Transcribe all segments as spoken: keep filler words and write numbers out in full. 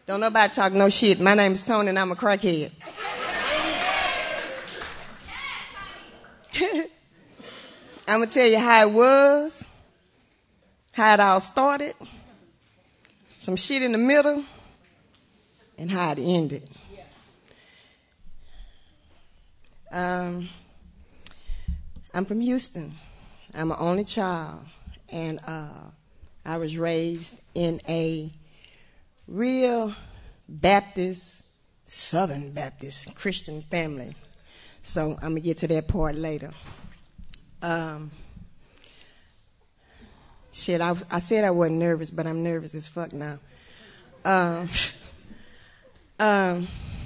Don't nobody talk no shit. My name is Tony and I'm a crackhead. I'm going to tell you how it was, how it all started, some shit in the middle, and how it ended. Um, I'm from Houston. I'm an only child, and uh, I was raised in a real Baptist, Southern Baptist Christian family. So I'm going to get to that part later. Um, shit, I, I said I wasn't nervous, but I'm nervous as fuck now. Um, um,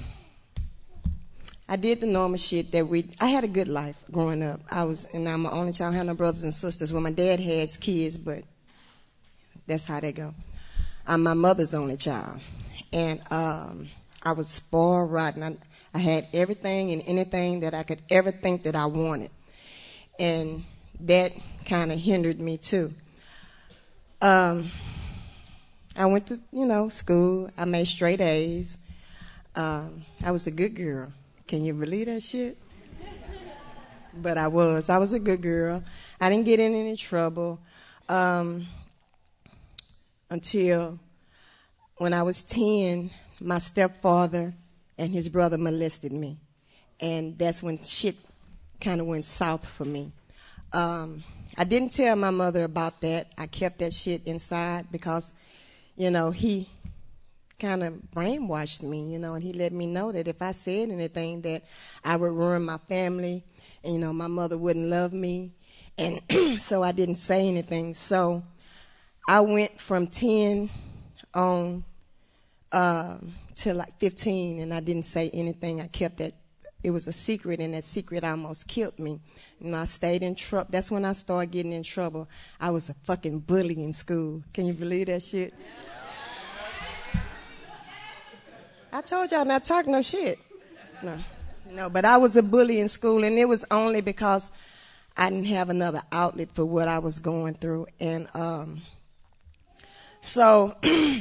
I did the normal shit that we, I had a good life growing up. I was, and I'm the only child, I had no brothers and sisters. Well, my dad had kids, but that's how they go. I'm my mother's only child. And um, I was spoiled rotten. I, I had everything and anything that I could ever think that I wanted. And that kind of hindered me, too. Um, I went to, you know, school. I made straight A's. Um, I was a good girl. Can you believe that shit? But I was. I was a good girl. I didn't get in any trouble um, until when I was ten, my stepfather and his brother molested me. And that's when shit kind of went south for me. Um, I didn't tell my mother about that. I kept that shit inside because, you know, he kind of brainwashed me, you know, and he let me know that if I said anything that I would ruin my family and, you know, my mother wouldn't love me. And so I didn't say anything. So I went from ten on uh, to like fifteen, and I didn't say anything. I kept that. It was a secret, and that secret almost killed me. And I stayed in trouble. That's when I started getting in trouble. I was a fucking bully in school. Can you believe that shit? I told y'all not talk no shit. No, no, but I was a bully in school, and it was only because I didn't have another outlet for what I was going through. And um, so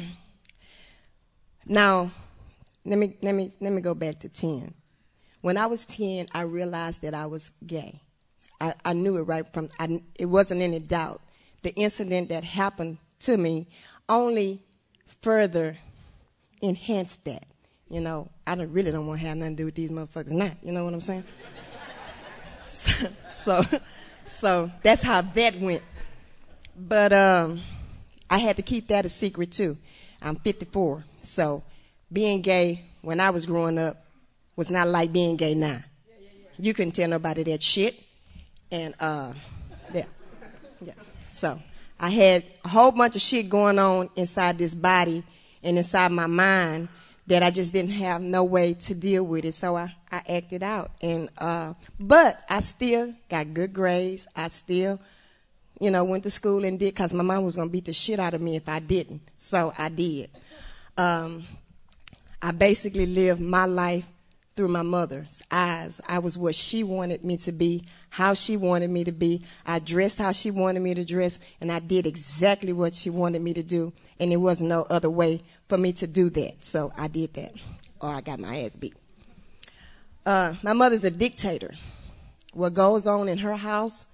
now, let me let me let me go back to ten. When I was ten, I realized that I was gay. I, I knew it right from. I, it wasn't any doubt. The incident that happened to me only further enhanced that. You know, I don't, really don't want to have nothing to do with these motherfuckers now. You know what I'm saying? so, so, so that's how that went. But um, I had to keep that a secret, too. I'm fifty-four. So being gay when I was growing up was not like being gay now. Yeah, yeah, yeah. You couldn't tell nobody that shit. And, uh, yeah. Yeah. So I had a whole bunch of shit going on inside this body and inside my mind that I just didn't have no way to deal with it. So I, I acted out. And uh, but I still got good grades. I still, you know, went to school and did, because my mom was going to beat the shit out of me if I didn't. So I did. Um, I basically lived my life through my mother's eyes. I was what she wanted me to be, how she wanted me to be. I dressed how she wanted me to dress, and I did exactly what she wanted me to do, and there was no other way for me to do that. So I did that, or I got my ass beat. Uh, my mother's a dictator. What goes on in her house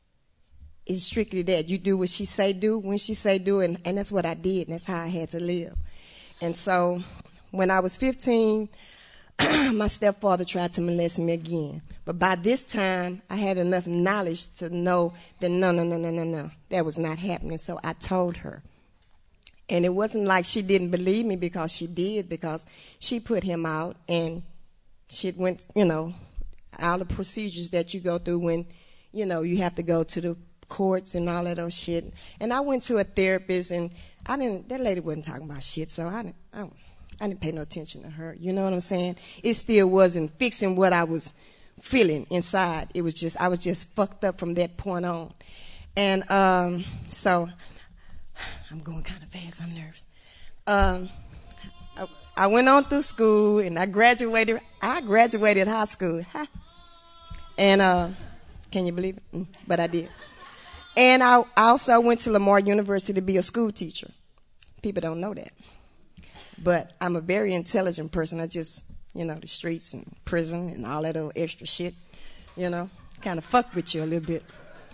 is strictly that. You do what she say do, when she say do, and, and that's what I did, and that's how I had to live. And so when I was fifteen, my stepfather tried to molest me again. But by this time, I had enough knowledge to know that no, no, no, no, no, no, that was not happening. So I told her. And it wasn't like she didn't believe me, because she did, because she put him out and she went, you know, all the procedures that you go through when, you know, you have to go to the courts and all of those shit. And I went to a therapist, and I didn't, that lady wasn't talking about shit, so I didn't, I, I didn't pay no attention to her. You know what I'm saying? It still wasn't fixing what I was feeling inside. It was just, I was just fucked up from that point on. And um, so, I'm going kind of fast, I'm nervous. Um, I, I went on through school, and I graduated, I graduated high school. And uh, can you believe it? Mm, but I did. And I, I also went to Lamar University to be a school teacher. People don't know that. But I'm a very intelligent person. I just, you know, the streets and prison and all that other extra shit, you know, kind of fuck with you a little bit.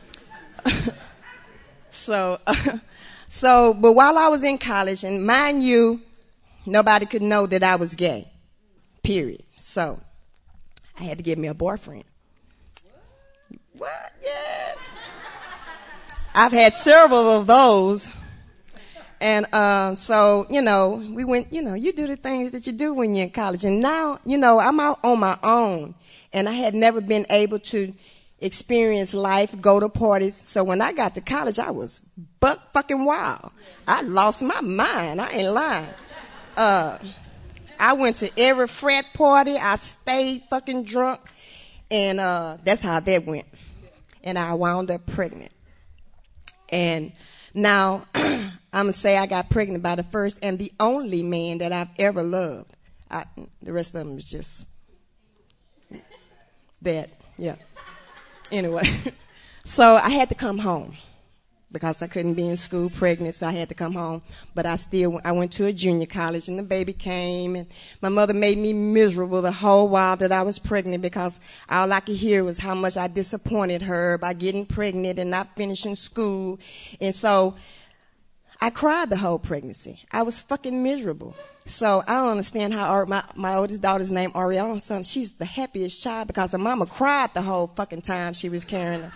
so, uh, so, but while I was in college, and mind you, nobody could know that I was gay, period. So I had to get me a boyfriend. What? Yes. I've had several of those. And uh, so, you know, we went, you know, you do the things that you do when you're in college. And now, you know, I'm out on my own. And I had never been able to experience life, go to parties. So when I got to college, I was buck fucking wild. I lost my mind. I ain't lying. Uh, I went to every frat party. I stayed fucking drunk. And uh, that's how that went. And I wound up pregnant. And now, I'm going to say I got pregnant by the first and the only man that I've ever loved. I, the rest of them is just that, yeah. Anyway, so I had to come home because I couldn't be in school pregnant, so I had to come home. But I still, I went to a junior college, and the baby came, and my mother made me miserable the whole while that I was pregnant because all I could hear was how much I disappointed her by getting pregnant and not finishing school. And so I cried the whole pregnancy. I was fucking miserable. So I don't understand how our, my, my oldest daughter's named Ariana, son, she's the happiest child because her mama cried the whole fucking time she was carrying her.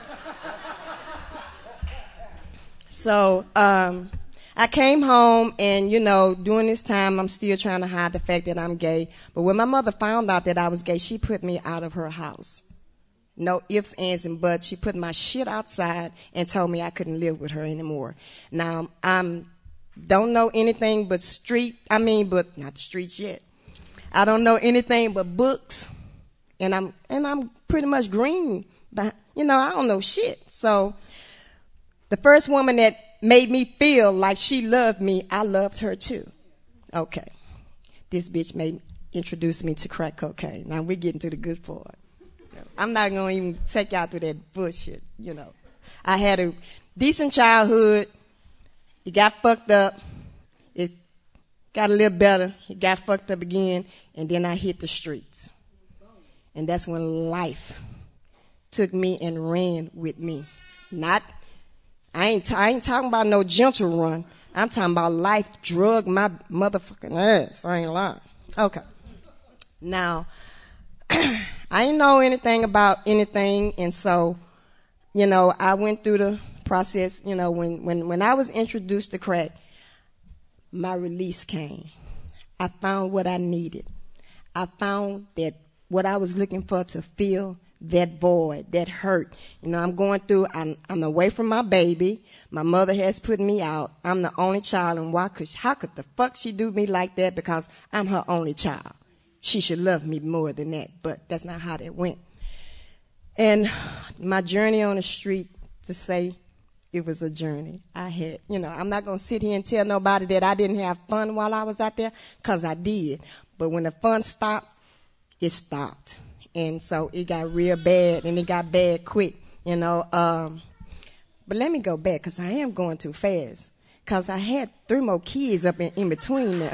So um, I came home, and, you know, during this time, I'm still trying to hide the fact that I'm gay. But when my mother found out that I was gay, she put me out of her house. No ifs, ands, and buts. She put my shit outside and told me I couldn't live with her anymore. Now, I don't know anything but street, I mean, but not the streets yet. I don't know anything but books, and I'm and I'm pretty much green. But, you know, I don't know shit. So the first woman that made me feel like she loved me, I loved her too. Okay. This bitch made introduce me to crack cocaine. Now we're getting to the good part. I'm not going to even take y'all through that bullshit, you know. I had a decent childhood. It got fucked up. It got a little better. It got fucked up again. And then I hit the streets. And that's when life took me and ran with me. Not I ain't, t- I ain't talking about no gentle run. I'm talking about life drug my motherfucking ass. I ain't lying. Okay. Now, I didn't know anything about anything. And so, you know, I went through the process. You know, when, when, when I was introduced to crack, my release came. I found what I needed. I found that what I was looking for to fill that void, that hurt. You know, I'm going through, I'm, I'm away from my baby. My mother has put me out. I'm the only child, and why could, how could the fuck she do me like that? Because I'm her only child. She should love me more than that, but that's not how that went. And my journey on the street, to say it was a journey. I had, you know, I'm not going to sit here and tell nobody that I didn't have fun while I was out there, because I did. But when the fun stopped, it stopped. And so it got real bad, and it got bad quick, you know. Um, but let me go back, because I am going too fast, because I had three more kids up in, in between there.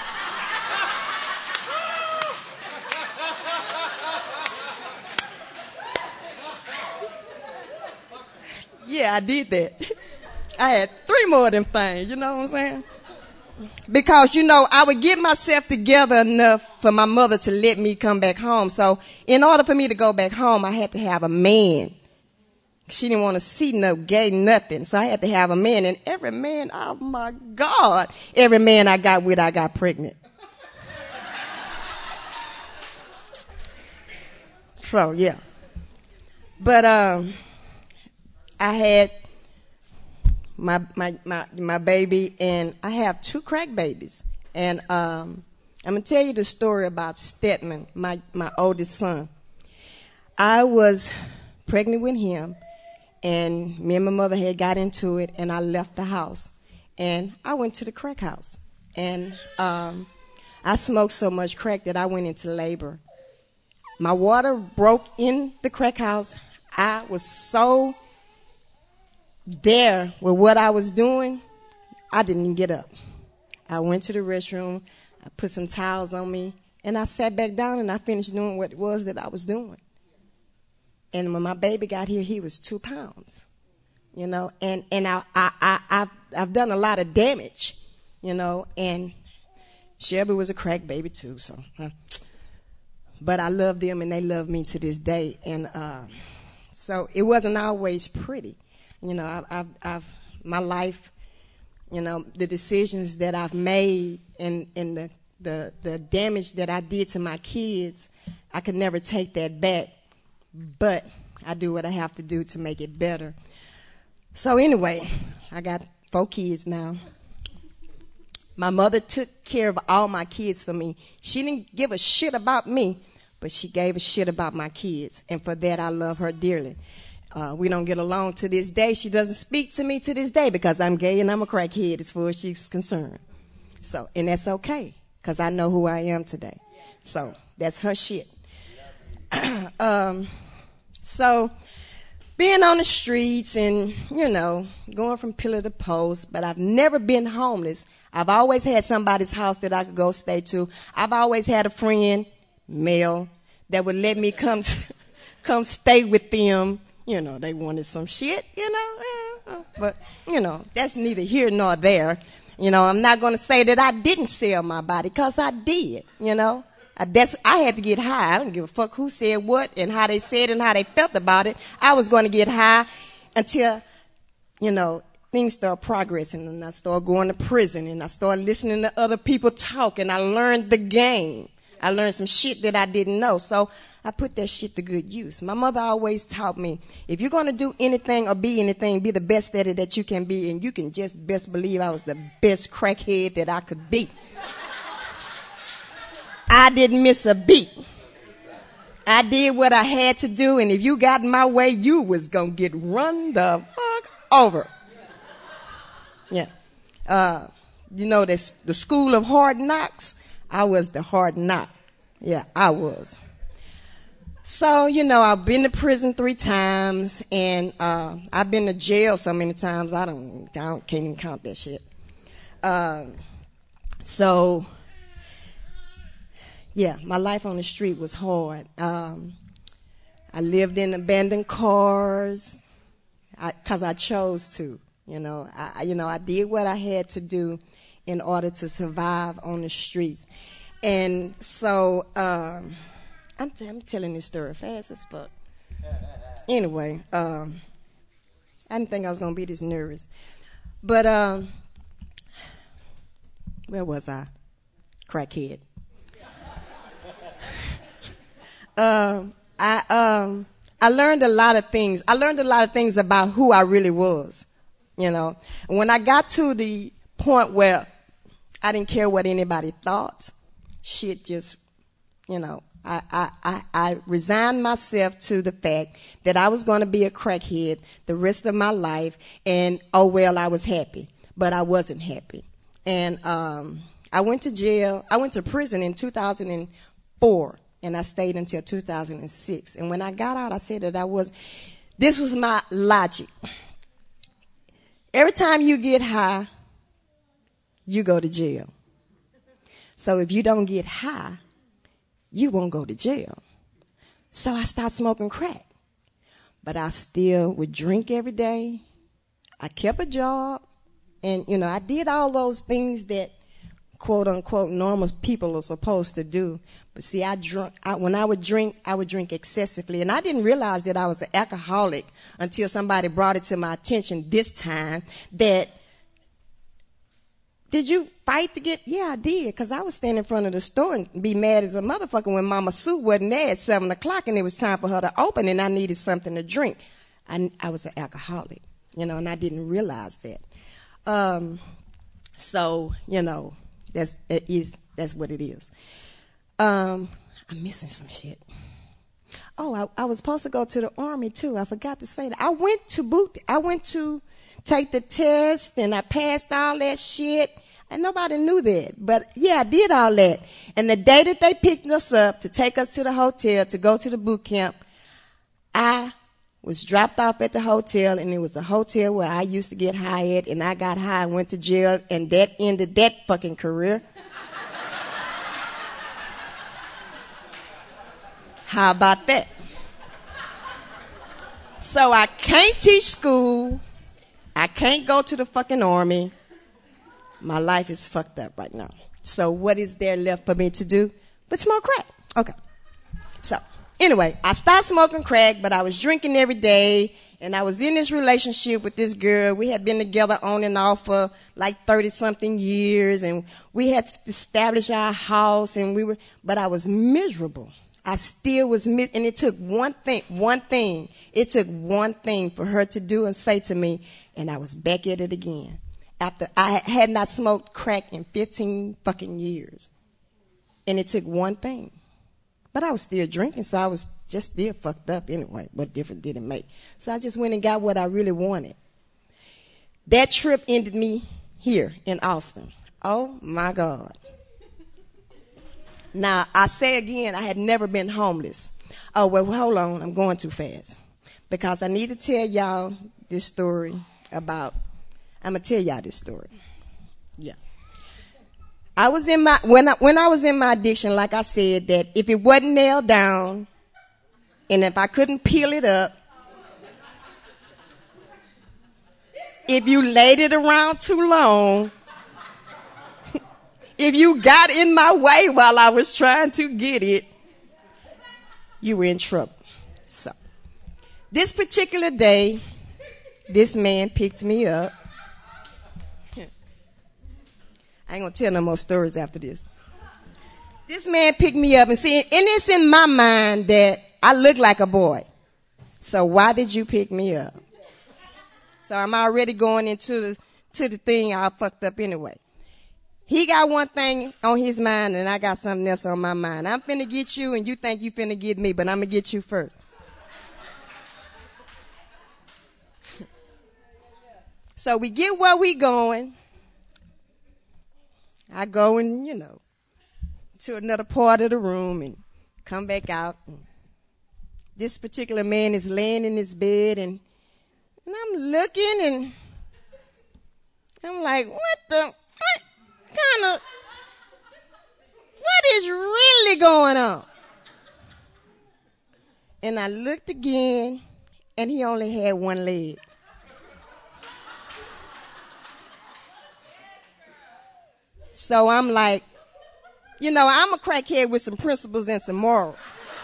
Yeah, I did that. I had three more of them things, you know what I'm saying? Because, you know, I would get myself together enough for my mother to let me come back home. So in order for me to go back home, I had to have a man. She didn't want to see no gay nothing. So I had to have a man. And every man, oh, my God, every man I got with, I got pregnant. So, yeah. But um, I had my my my my baby, and I have two crack babies. And um, I'm gonna tell you the story about Stedman, my my oldest son. I was pregnant with him, and me and my mother had got into it, and I left the house, and I went to the crack house, and um, I smoked so much crack that I went into labor. My water broke in the crack house. I was so there with what I was doing, I didn't even get up. I went to the restroom, I put some towels on me, and I sat back down and I finished doing what it was that I was doing. And when my baby got here, he was two pounds, you know, and, and I, I, I, I've, I've done a lot of damage, you know, and Shelby was a crack baby too, so, huh. But I love them and they love me to this day. And, uh, so it wasn't always pretty. You know, I've, I've, I've, my life, you know, the decisions that I've made and, and the, the, the damage that I did to my kids, I could never take that back. But I do what I have to do to make it better. So anyway, I got four kids now. My mother took care of all my kids for me. She didn't give a shit about me, but she gave a shit about my kids. And for that, I love her dearly. Uh, we don't get along to this day. She doesn't speak to me to this day because I'm gay and I'm a crackhead as far as she's concerned. So, and that's okay because I know who I am today. So that's her shit. um, so being on the streets and, you know, going from pillar to post, but I've never been homeless. I've always had somebody's house that I could go stay to. I've always had a friend, male, that would let me come come stay with them. You know, they wanted some shit, you know. But, you know, that's neither here nor there. You know, I'm not going to say that I didn't sell my body because I did, you know. I, that's, I had to get high. I don't give a fuck who said what and how they said and how they felt about it. I was going to get high until, you know, things start progressing and I start going to prison and I start listening to other people talk and I learned the game. I learned some shit that I didn't know. So I put that shit to good use. My mother always taught me, if you're going to do anything or be anything, be the best at it that you can be. And you can just best believe I was the best crackhead that I could be. I didn't miss a beat. I did what I had to do. And if you got in my way, you was going to get run the fuck over. Yeah. Uh, you know, this, the school of hard knocks. I was the hard knock. Yeah, I was. So, you know, I've been to prison three times, and uh, I've been to jail so many times, I don't, I don't can't even count that shit. Uh, so, yeah, my life on the street was hard. Um, I lived in abandoned cars because I, I chose to. You know, I, you know, I did what I had to do in order to survive on the streets. And so, um, I'm, t- I'm telling this story fast as fuck. Anyway, um, I didn't think I was going to be this nervous. But, um, where was I? Crackhead. um, I, um, I learned a lot of things. I learned a lot of things about who I really was, you know. And when I got to the point where I didn't care what anybody thought, shit just, you know, I, I, I, I resigned myself to the fact that I was going to be a crackhead the rest of my life, and oh well, I was happy, but I wasn't happy. And um, I went to jail. I went to prison in two thousand four, and I stayed until two thousand six. And when I got out, I said that I was, this was my logic. Every time you get high, you go to jail. So if you don't get high, you won't go to jail. So I started smoking crack. But I still would drink every day. I kept a job. And, you know, I did all those things that, quote, unquote, normal people are supposed to do. But, see, I drunk. I, when I would drink, I would drink excessively. And I didn't realize that I was an alcoholic until somebody brought it to my attention this time that, did you fight to get? Yeah, I did, because I was standing in front of the store and be mad as a motherfucker when Mama Sue wasn't there at seven o'clock and it was time for her to open and I needed something to drink. I, I was an alcoholic, you know, and I didn't realize that. Um, so, you know, that's, it is, that's what it is. Um, I'm missing some shit. Oh, I, I was supposed to go to the Army, too. I forgot to say that. I went to boot. I went to take the test, and I passed all that shit. And nobody knew that. But, yeah, I did all that. And the day that they picked us up to take us to the hotel to go to the boot camp, I was dropped off at the hotel, and it was a hotel where I used to get high at, and I got high and went to jail, and that ended that fucking career. How about that? So I can't teach school. I can't go to the fucking army. My life is fucked up right now. So what is there left for me to do but smoke crack? Okay. So anyway, I stopped smoking crack, but I was drinking every day, and I was in this relationship with this girl. We had been together on and off for like thirty-something years, and we had established our house, and we were, but I was miserable. I still was, mis- and it took one thing, one thing. It took one thing for her to do and say to me, and I was back at it again. After I had not smoked crack in fifteen fucking years. And it took one thing. But I was still drinking, so I was just still fucked up anyway. What difference did it make? So I just went and got what I really wanted. That trip ended me here in Austin. Oh, my God. Now, I say again, I had never been homeless. Oh, well, hold on. I'm going too fast. Because I need to tell y'all this story about, I'm going to tell y'all this story. Yeah. I was in my, when I, when I was in my addiction, like I said, that if it wasn't nailed down, and if I couldn't peel it up, if you laid it around too long, if you got in my way while I was trying to get it, you were in trouble. So, this particular day, this man picked me up. I ain't gonna tell no more stories after this. This man picked me up, and see, and it's in my mind that I look like a boy. So why did you pick me up? So I'm already going into the to the thing I fucked up anyway. He got one thing on his mind, and I got something else on my mind. I'm finna get you, and you think you finna get me, but I'm gonna get you first. So we get where we going. I go and, you know, to another part of the room and come back out. And this particular man is laying in his bed, and, and I'm looking, and I'm like, what the, what kind of, what is really going on? And I looked again, and he only had one leg. So I'm like, you know, I'm a crackhead with some principles and some morals.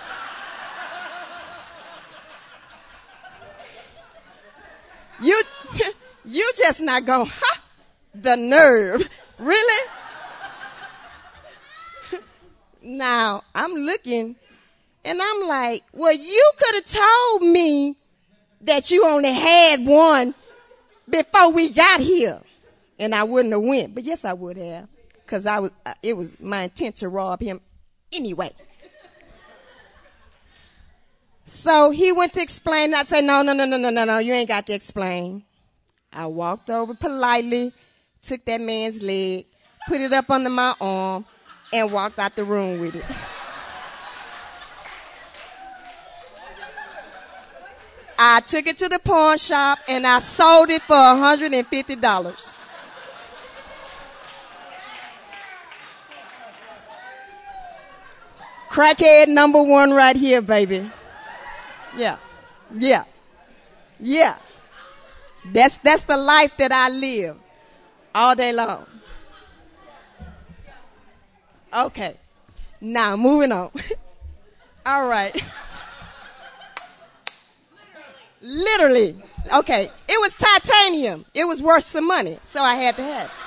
You, you just not going, ha, the nerve. Really? Now, I'm looking, and I'm like, well, you could have told me that you only had one before we got here. And I wouldn't have went. But yes, I would have. Because I was, it was my intent to rob him anyway. So he went to explain. I said, no, no, no, no, no, no, no. You ain't got to explain. I walked over politely, took that man's leg, put it up under my arm, and walked out the room with it. I took it to the pawn shop, and I sold it for one hundred fifty dollars. Crackhead number one right here, baby. Yeah. Yeah. Yeah. That's, that's the life that I live all day long. Okay. Now, moving on. All right. Literally. Okay. It was titanium. It was worth some money, so I had to have it.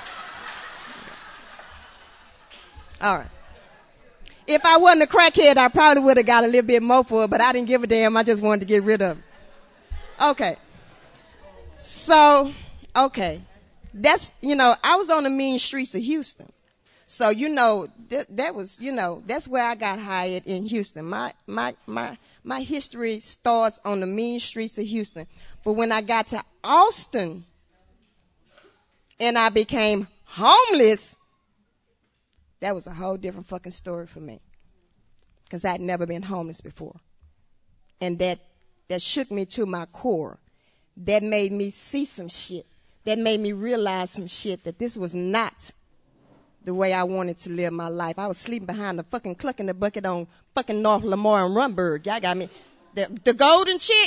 All right. If I wasn't a crackhead, I probably would have got a little bit more for it, but I didn't give a damn. I just wanted to get rid of it. Okay. So, okay. That's, you know, I was on the mean streets of Houston. So, you know, th- that was, you know, that's where I got hired in Houston. My, my, my, my history starts on the mean streets of Houston. But when I got to Austin and I became homeless, that was a whole different fucking story for me. Because I'd never been homeless before. And that that shook me to my core, that made me see some shit, that made me realize some shit, that this was not the way I wanted to live my life. I was sleeping behind the fucking cluck in the bucket on fucking North Lamar and Rumburg. Y'all got me. The, the golden chick.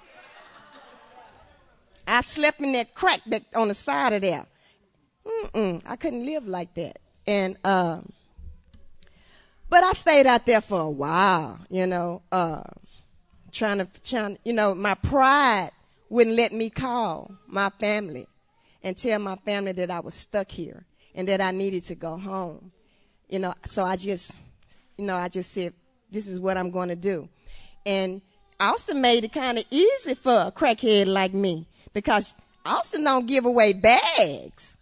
I slept in that crack back on the side of there. Mm-mm, I couldn't live like that. And, uh, but I stayed out there for a while, you know, uh, trying to, trying, you know, my pride wouldn't let me call my family and tell my family that I was stuck here and that I needed to go home. You know, so I just, you know, I just said, this is what I'm going to do. And Austin made it kind of easy for a crackhead like me because Austin don't give away bags.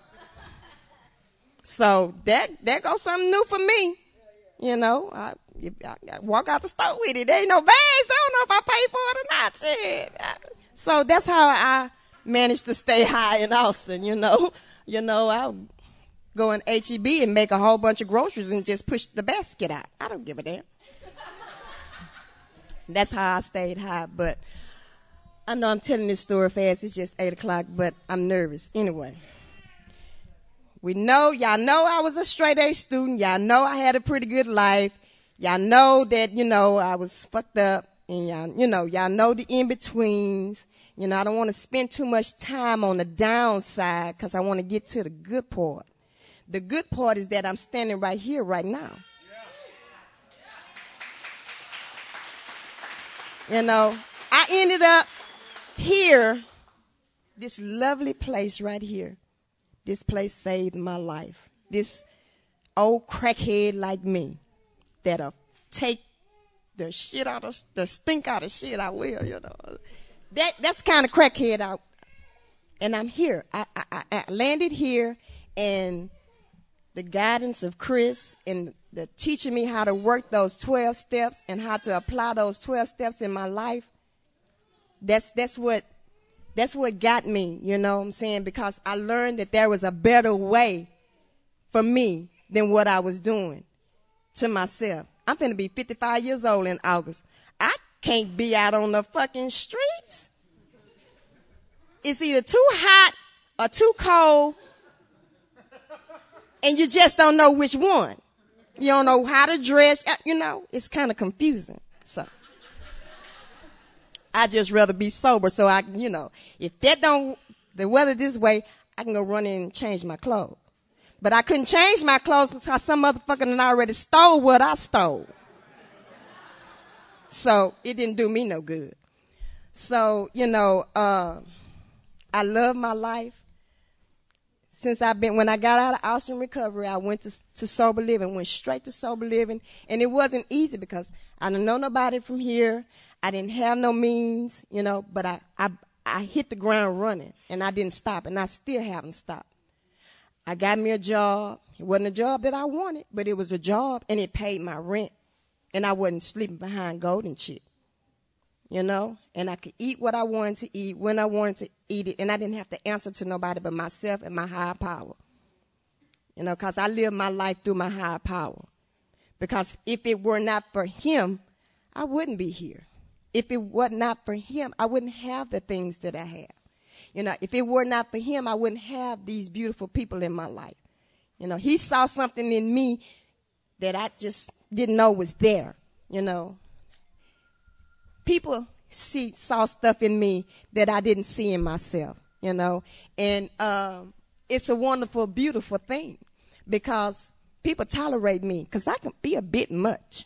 So that, that goes something new for me. You know, I, I, I walk out the store with it. There ain't no bags. I don't know if I pay for it or not. Shit. So that's how I managed to stay high in Austin, you know. You know, I'll go in H E B and make a whole bunch of groceries and just push the basket out. I don't give a damn. That's how I stayed high. But I know I'm telling this story fast. It's just eight o'clock, but I'm nervous. Anyway. We know, y'all know I was a straight A student. Y'all know I had a pretty good life. Y'all know that, you know, I was fucked up. And y'all, you know, y'all know the in-betweens. You know, I don't want to spend too much time on the downside because I want to get to the good part. The good part is that I'm standing right here right now. You know, I ended up here, this lovely place right here. This place saved my life. This old crackhead like me that'll take the shit out of, the stink out of shit, I will, you know. That, that's kind of crackhead out. And I'm here. I, I, I landed here, and the guidance of Chris and the teaching me how to work those twelve steps and how to apply those twelve steps in my life, that's, that's what, That's what got me, you know what I'm saying? Because I learned that there was a better way for me than what I was doing to myself. I'm finna be fifty-five years old in August. I can't be out on the fucking streets. It's either too hot or too cold, and you just don't know which one. You don't know how to dress. You know, it's kind of confusing. So I just rather be sober, so I, you know, if that don't, the weather this way, I can go run in and change my clothes. But I couldn't change my clothes because some motherfucker had already stole what I stole. So it didn't do me no good. So, you know, uh, I love my life. Since I've been, when I got out of Austin recovery, I went to, to sober living, went straight to sober living. And it wasn't easy because I didn't know nobody from here. I didn't have no means, you know, but I, I, I hit the ground running, and I didn't stop, and I still haven't stopped. I got me a job. It wasn't a job that I wanted, but it was a job, and it paid my rent, and I wasn't sleeping behind golden shit, you know, and I could eat what I wanted to eat when I wanted to eat it, and I didn't have to answer to nobody but myself and my higher power, you know, because I live my life through my higher power, because if it were not for him, I wouldn't be here. If it were not for him, I wouldn't have the things that I have. You know, if it were not for him, I wouldn't have these beautiful people in my life. You know, he saw something in me that I just didn't know was there. You know, people see saw stuff in me that I didn't see in myself. You know, and um, it's a wonderful, beautiful thing because people tolerate me because I can be a bit much.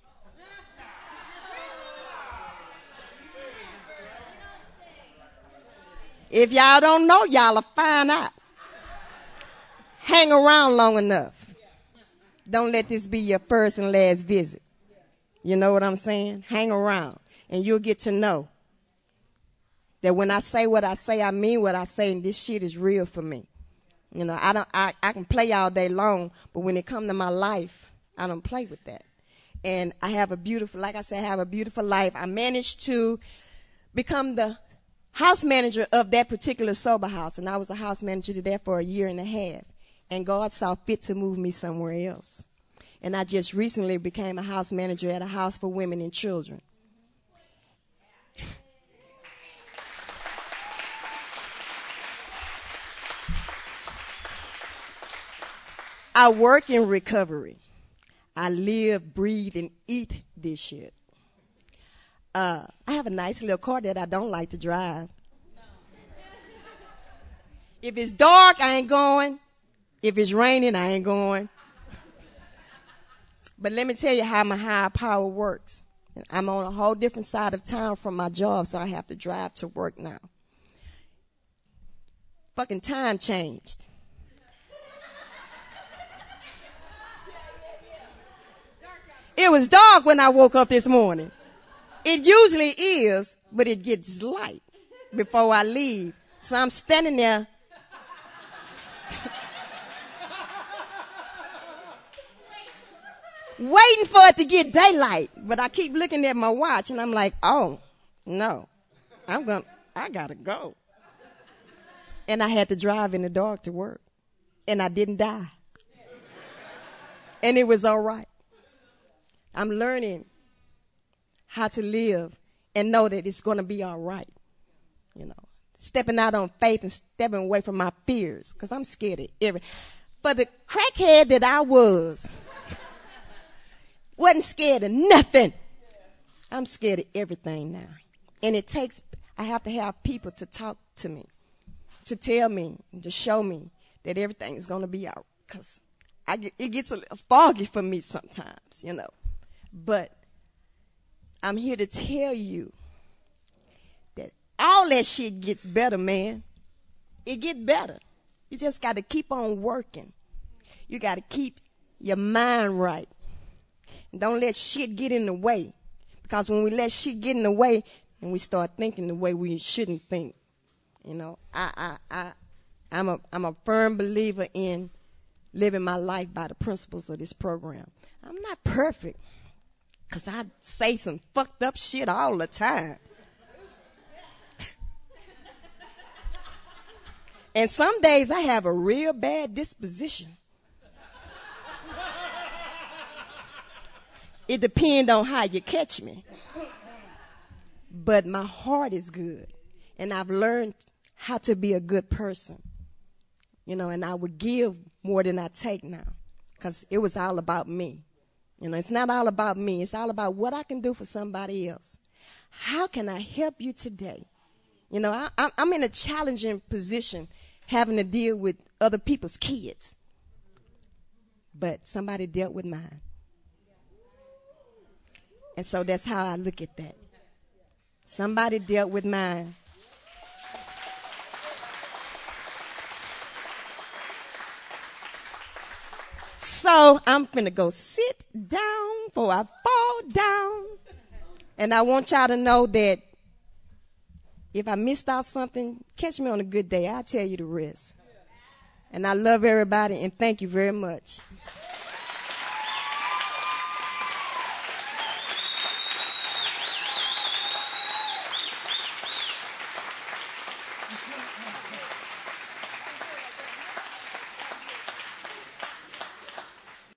If y'all don't know, y'all will find out. Hang around long enough. Don't let this be your first and last visit. You know what I'm saying? Hang around, and you'll get to know that when I say what I say, I mean what I say, and this shit is real for me. You know, I don't. I, I can play all day long, but when it comes to my life, I don't play with that. And I have a beautiful, like I said, I have a beautiful life. I managed to become the house manager of that particular sober house, and I was a house manager there for a year and a half, and God saw fit to move me somewhere else. And I just recently became a house manager at a house for women and children. I work in recovery. I live, breathe, and eat this shit. Uh, I have a nice little car that I don't like to drive. If it's dark, I ain't going. If it's raining, I ain't going. But let me tell you how my higher power works. I'm on a whole different side of town from my job, so I have to drive to work now. Fucking time changed. It was dark when I woke up this morning. It usually is, but it gets light before I leave. So I'm standing there. Waiting for it to get daylight. But I keep looking at my watch and I'm like, oh, no. I'm going, I gotta go. And I had to drive in the dark to work. And I didn't die. And it was all right. I'm learning how to live and know that it's going to be all right. You know, stepping out on faith and stepping away from my fears because I'm scared of every. For the crackhead that I was, wasn't scared of nothing. I'm scared of everything now. And it takes, I have to have people to talk to me, to tell me, to show me that everything is going to be all right. Because I get, it gets a little foggy for me sometimes, you know. But I'm here to tell you that all that shit gets better, man. It gets better. You just got to keep on working. You got to keep your mind right. And don't let shit get in the way. Because when we let shit get in the way, and we start thinking the way we shouldn't think, you know, I, I, I, I'm a, I'm a firm believer in living my life by the principles of this program. I'm not perfect. Because I say some fucked up shit all the time. And some days I have a real bad disposition. It depends on how you catch me. But my heart is good. And I've learned how to be a good person. You know, and I would give more than I take now. Because it was all about me. You know, it's not all about me. It's all about what I can do for somebody else. How can I help you today? You know, I, I'm in a challenging position having to deal with other people's kids. But somebody dealt with mine. And so that's how I look at that. Somebody dealt with mine. So I'm finna go sit down before I fall down. And I want y'all to know that if I missed out something, catch me on a good day. I'll tell you the rest. And I love everybody and thank you very much.